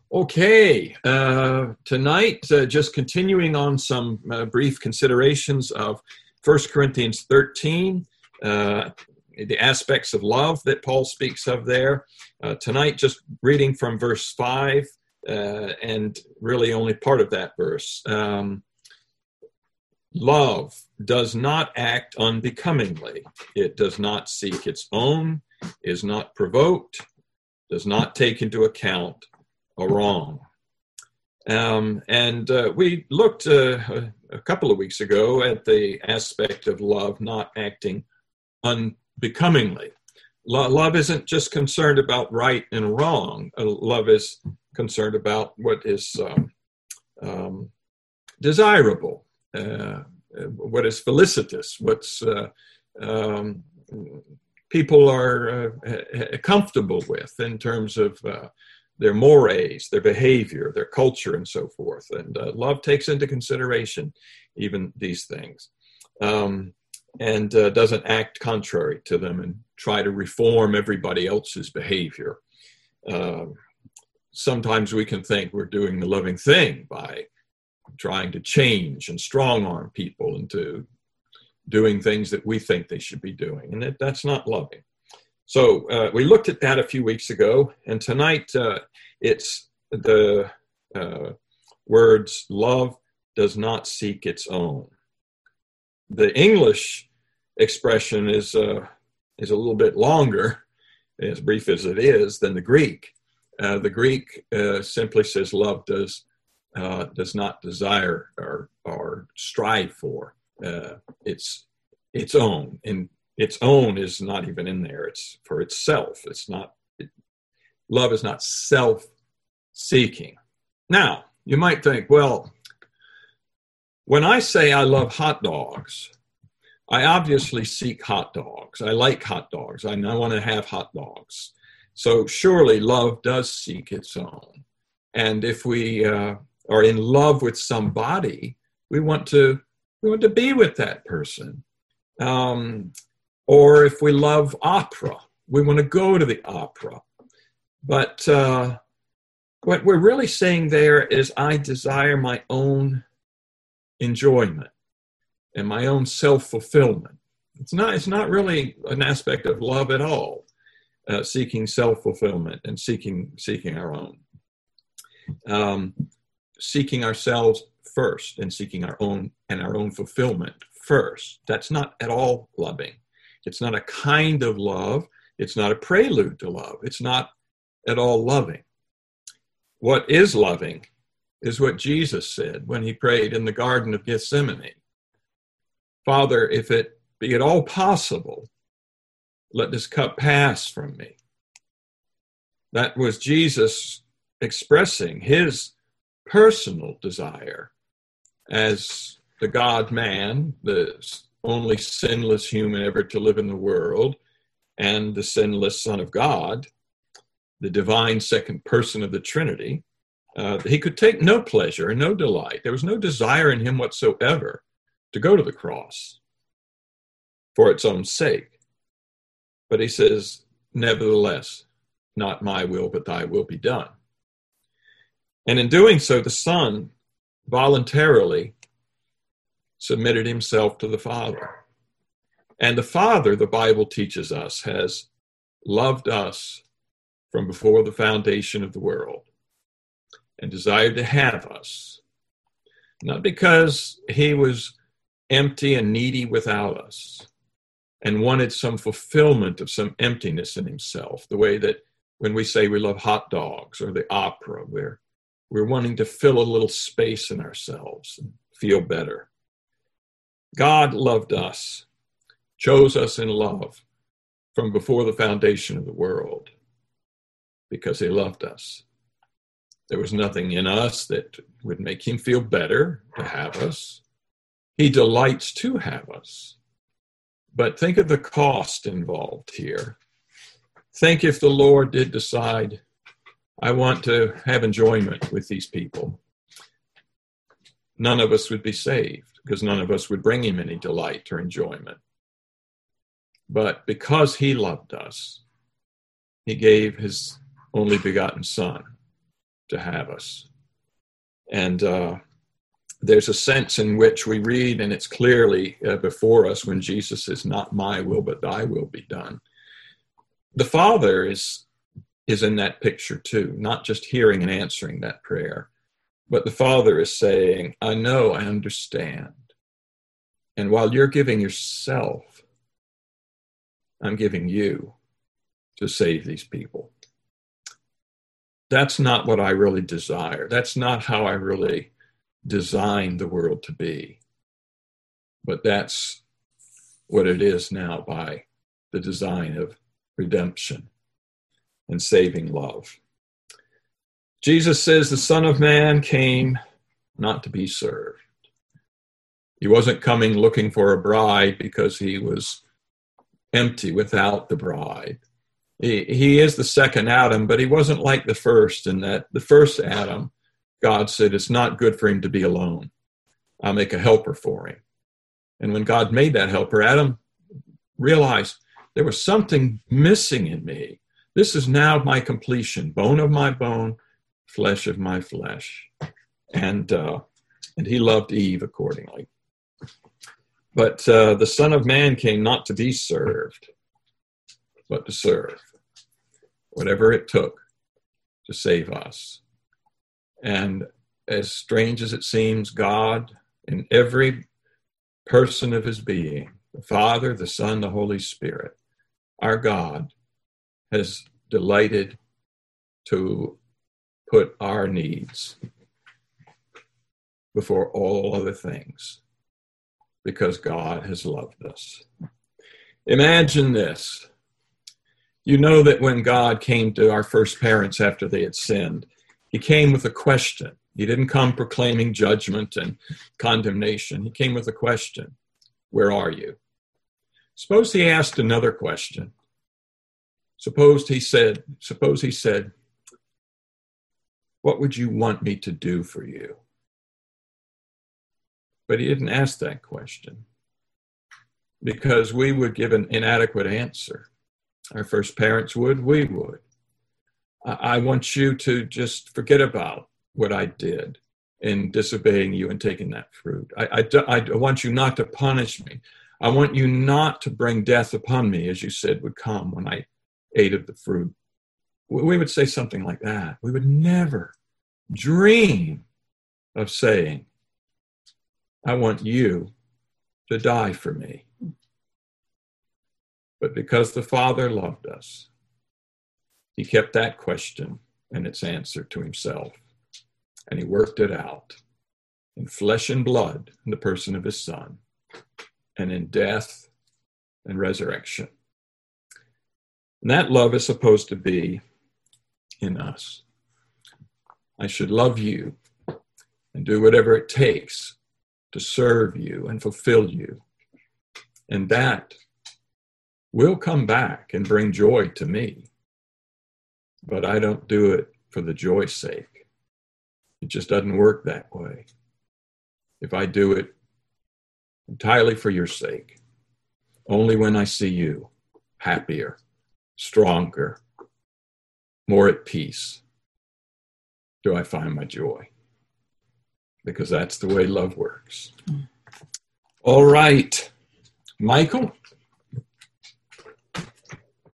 Okay, tonight, just continuing on some brief considerations of 1 Corinthians 13, the aspects of love that Paul speaks of there. Tonight, just reading from verse 5, and really only part of that verse. Love does not act unbecomingly. It does not seek its own, is not provoked, does not take into account a wrong. We looked a couple of weeks ago at the aspect of love not acting unbecomingly. Love isn't just concerned about right and wrong. Love is concerned about what is desirable, what is felicitous, what's people are comfortable with in terms of their mores, their behavior, their culture, and so forth. And love takes into consideration even these things, and doesn't act contrary to them and try to reform everybody else's behavior. Sometimes we can think we're doing the loving thing by trying to change and strong-arm people into doing things that we think they should be doing, and that's not loving. So we looked at that a few weeks ago, and tonight it's the words, love does not seek its own. The English expression is a little bit longer, as brief as it is, than the Greek. The Greek simply says love does not desire or strive for its own, and its own is not even in there. It's for itself. Love is not self-seeking. Now, you might think, well, when I say I love hot dogs, I obviously seek hot dogs. I like hot dogs. I want to have hot dogs. So surely love does seek its own. And if we are in love with somebody, we want to be with that person. Or if we love opera, we want to go to the opera. But what we're really saying there is I desire my own enjoyment and my own self-fulfillment. It's not really an aspect of love at all, seeking self-fulfillment and seeking our own. Seeking ourselves first and seeking our own fulfillment first. That's not at all loving. It's not a kind of love. It's not a prelude to love. It's not at all loving. What is loving is what Jesus said when he prayed in the Garden of Gethsemane. Father, if it be at all possible, let this cup pass from me. That was Jesus expressing his personal desire as the God-man, the only sinless human ever to live in the world, and the sinless Son of God, the divine second person of the Trinity. He could take no pleasure and no delight. There was no desire in him whatsoever to go to the cross for its own sake. But he says, nevertheless, not my will, but thy will be done. And in doing so, the Son voluntarily submitted himself to the Father. And the Father, the Bible teaches us, has loved us from before the foundation of the world and desired to have us, not because he was empty and needy without us and wanted some fulfillment of some emptiness in himself, the way that when we say we love hot dogs or the opera, we're wanting to fill a little space in ourselves and feel better. God loved us, chose us in love from before the foundation of the world because he loved us. There was nothing in us that would make him feel better to have us. He delights to have us. But think of the cost involved here. Think if the Lord did decide, I want to have enjoyment with these people. None of us would be saved because none of us would bring him any delight or enjoyment. But because he loved us, he gave his only begotten Son to have us. And there's a sense in which we read, and it's clearly before us when Jesus says, not my will, but thy will be done. The Father is in that picture too, not just hearing and answering that prayer, but the Father is saying, I know, I understand. And while you're giving yourself, I'm giving you to save these people. That's not what I really desire. That's not how I really designed the world to be. But that's what it is now by the design of redemption and saving love. Jesus says the Son of Man came not to be served. He wasn't coming looking for a bride because he was empty without the bride. He is the second Adam, but he wasn't like the first, in that the first Adam, God said, it's not good for him to be alone. I'll make a helper for him. And when God made that helper, Adam realized there was something missing in me. This is now my completion, bone of my bone, flesh of my flesh. And he loved Eve accordingly. But the Son of Man came not to be served, but to serve, whatever it took to save us. And as strange as it seems, God, in every person of his being, the Father, the Son, the Holy Spirit, our God has delighted to put our needs before all other things, because God has loved us. Imagine this. You know that when God came to our first parents after they had sinned, he came with a question. He didn't come proclaiming judgment and condemnation. He came with a question. Where are you? Suppose he asked another question. Suppose he said, what would you want me to do for you? But he didn't ask that question because we would give an inadequate answer. Our first parents would, we would. I want you to just forget about what I did in disobeying you and taking that fruit. I want you not to punish me. I want you not to bring death upon me, as you said would come when I ate of the fruit. We would say something like that. We would never dream of saying, I want you to die for me. But because the Father loved us, he kept that question and its answer to himself. And he worked it out in flesh and blood in the person of his Son, and in death and resurrection. And that love is supposed to be in us. I should love you and do whatever it takes to serve you and fulfill you. And that will come back and bring joy to me. But I don't do it for the joy's sake. It just doesn't work that way. If I do it entirely for your sake, only when I see you happier, stronger, more at peace, do I find my joy. Because that's the way love works. All right, Michael.